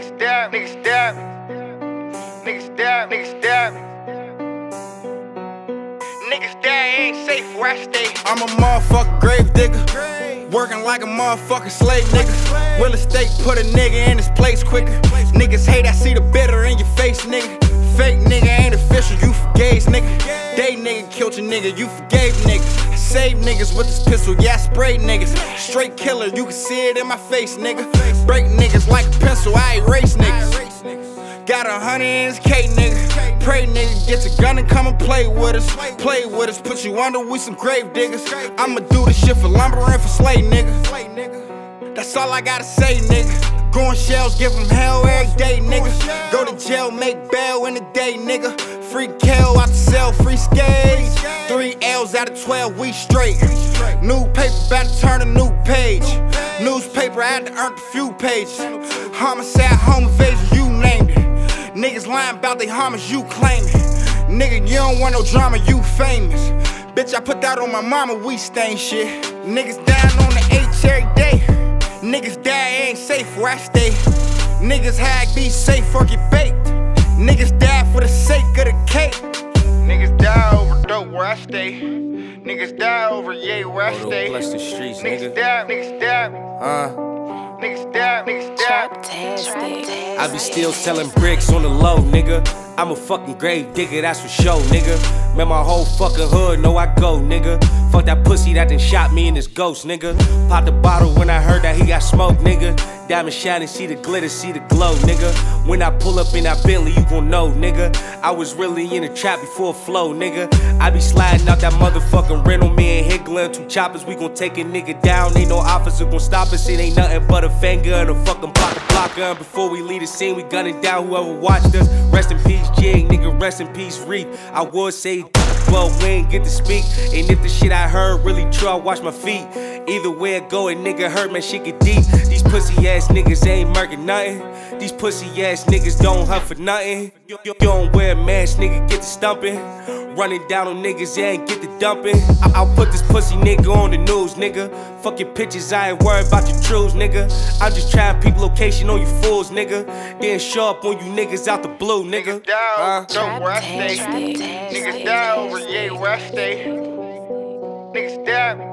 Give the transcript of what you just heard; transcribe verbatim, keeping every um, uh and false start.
Niggas dab, niggas dab, niggas dab, niggas dab. Niggas dab ain't safe where I stay. I'm a motherfucking grave digger, working like a motherfucking slave nigga. Real estate put a nigga in his place quicker. Niggas hate, I see the bitter in your face, nigga. Fake nigga ain't official, you forgave nigga. Day nigga killed your nigga, you forgave niggas. I save niggas with this pistol, yeah I sprayed niggas. Straight killer, you can see it in my face, nigga. Break niggas like a pencil, I erase niggas. Got a hundred in his K, nigga. Pray, nigga, get your gun and come and play with us. Play with us, put you under, we some grave diggers. I'ma do this shit for lumber and for slay, nigga. That's all I gotta say, nigga. Going shells, give them hell every day, nigga. Go to jail, make bail in the day, nigga. Free K.O. out the cell, free skates. Three L's out of twelve, we straight. New paper, about to turn a new page. Newspaper, I had to earn a few pages. Homicide, home invasion, you named it. Niggas lying about they homage, you claim it. Nigga, you don't want no drama, you famous. Bitch, I put that on my mama, we stain shit. Niggas dying on the H every day. Niggas die, ain't safe where I stay. Niggas hag, be safe or get baked. Niggas die for the sake of the cake. Niggas die over dope where I stay. Niggas die over yay where I stay. Bless the streets, Niggas nigga. dab, niggas dab, Uh, niggas dab, niggas dab. I be still selling bricks on the low, nigga. I'm a fucking grave digger, that's for sure, nigga. Man, my whole fucking hood know I go, nigga. Fuck that pussy that done shot me in this ghost, nigga. Pop the bottle when I heard that he got smoked, nigga. Diamond shining, see the glitter, see the glow, nigga. When I pull up in that Bentley, you gon' know, nigga. I was really in the trap before flow, nigga. I be sliding out that motherfucking rental, me and Higgler, two choppers, we gon' take a nigga down. Ain't no officer gon' stop us, it ain't nothing but a finger and a fucking blocker blocker. And before we leave the scene, we gunning down whoever watched us. Rest in peace, Jig, nigga, rest in peace, Reef. I would say, well, we ain't get to speak. And if the shit I heard really true, I wash my feet. Either way it go, a nigga hurt, man, shit get deep. These pussy ass niggas ain't murking nothing. These pussy ass niggas don't hunt for nothing. You, you, you don't wear a mask, nigga, get to stumping. Running down on niggas, they ain't get to dumping. I, I'll put this pussy nigga on the news, nigga. Fuck your pictures, I ain't worried about your truths, nigga. I'm just trying to peep location on you fools, nigga. Then show up on you niggas out the blue, nigga. Niggas die Uh, over dope where I stay. Niggas die over yay where I stay. Niggas dab.